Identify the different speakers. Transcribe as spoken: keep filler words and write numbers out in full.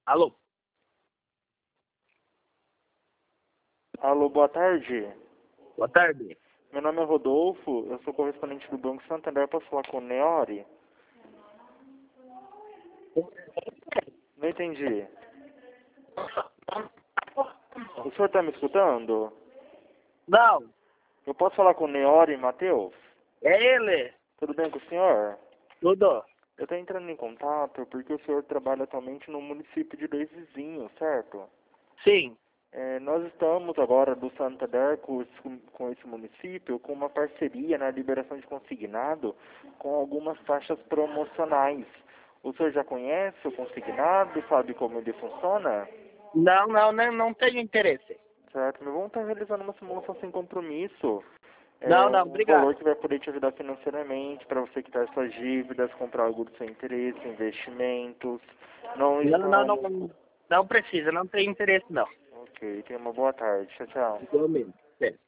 Speaker 1: Alô?
Speaker 2: Alô, boa tarde.
Speaker 1: Boa tarde.
Speaker 2: Meu nome é Rodolfo, eu sou correspondente do Banco Santander. Posso falar com o Neori? Não entendi. O senhor está me escutando?
Speaker 1: Não,
Speaker 2: Eu posso falar com o Neori, Matheus?
Speaker 1: é ele.
Speaker 2: Tudo bem com o senhor?
Speaker 1: Tudo.
Speaker 2: Eu estou entrando em contato porque o senhor trabalha atualmente no município de Dois Vizinhos, certo?
Speaker 1: Sim.
Speaker 2: É, nós estamos agora do Santander com, esse- com esse município com uma parceria na liberação de consignado com algumas taxas promocionais. O senhor já conhece o consignado? Sabe como ele funciona?
Speaker 1: Não, não, não, não tenho interesse.
Speaker 2: Certo, mas vamos estar realizando uma simulação sem compromisso. É
Speaker 1: Não, não,
Speaker 2: um valor
Speaker 1: obrigado.
Speaker 2: que vai poder te ajudar financeiramente para você quitar suas dívidas, comprar algo do seu interesse, investimentos. Não
Speaker 1: Não, não,
Speaker 2: estamos...
Speaker 1: não, não precisa, não tenho interesse não.
Speaker 2: Ok, tenha uma boa tarde. Tchau, tchau.
Speaker 1: Igualmente. É.